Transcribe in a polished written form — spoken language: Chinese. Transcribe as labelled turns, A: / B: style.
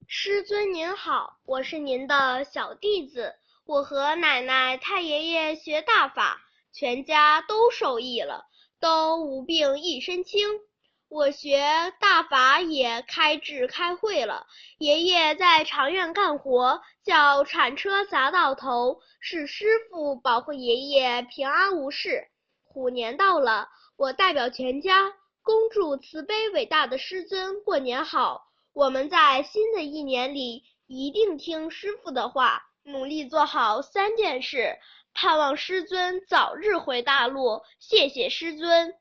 A: 师尊您好，我是您的小弟子，我和奶奶、太爷爷学大法，全家都受益了，都无病一身轻。我学大法也开智开慧了，爷爷在长院干活，叫铲车砸到头，是师傅保护爷爷平安无事。虎年到了，我代表全家，恭祝慈悲伟大的师尊过年好。我们在新的一年里一定听师父的话，努力做好3件事，盼望师尊早日回大陆。谢谢师尊。